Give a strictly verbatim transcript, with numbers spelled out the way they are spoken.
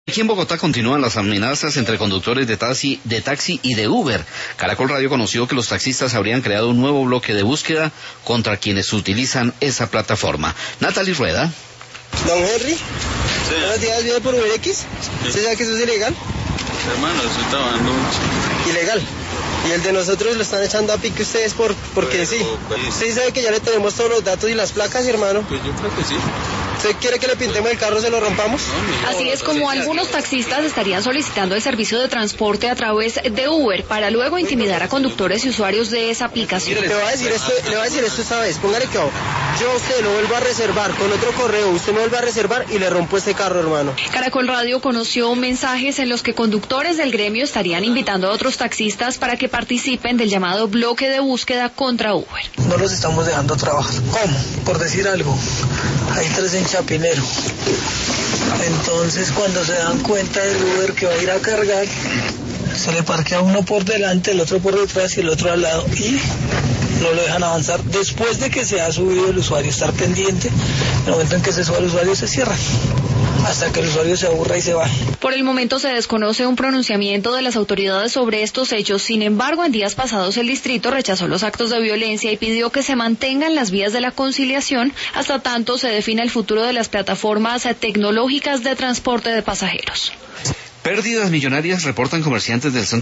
Aquí en Bogotá continúan las amenazas entre conductores de taxi, de taxi y de Uber. Caracol Radio conoció que los taxistas habrían creado un nuevo bloque de búsqueda contra quienes utilizan esa plataforma. Natalie Rueda. Don Henry, sí. Buenos días, ¿viene por Uber X? Sí. ¿Usted sabe que eso es ilegal? Hermano, eso está dando mucho. ¿Ilegal? Y el de nosotros lo están echando a pique ustedes por porque Pero, sí. Pues, ¿Usted sabe que ya le tenemos todos los datos y las placas, hermano? Pues yo creo que sí. ¿Usted quiere que le pintemos el carro, se lo rompamos? Así es como algunos taxistas estarían solicitando el servicio de transporte a través de Uber para luego intimidar a conductores y usuarios de esa aplicación. Le voy a decir esto, le voy a decir esto esta vez, póngale que yo a usted lo vuelvo a reservar con otro correo, usted me vuelve a reservar y le rompo este carro, hermano. Caracol Radio conoció mensajes en los que conductores del gremio estarían invitando a otros taxistas para que participen del llamado bloque de búsqueda contra Uber. No los estamos dejando trabajar. ¿Cómo? Por decir algo, hay tres en Chapinero. Entonces cuando se dan cuenta del Uber que va a ir a cargar, se le parquea uno por delante, el otro por detrás y el otro al lado y no lo dejan avanzar. Después de que se ha subido el usuario, estar pendiente, en el momento en que se suba el usuario se cierra hasta que el usuario se aburra y se va. Por el momento se desconoce un pronunciamiento de las autoridades sobre estos hechos. Sin embargo, en días pasados el distrito rechazó los actos de violencia y pidió que se mantengan las vías de la conciliación hasta tanto se defina el futuro de las plataformas tecnológicas de transporte de pasajeros. Pérdidas millonarias reportan comerciantes del centro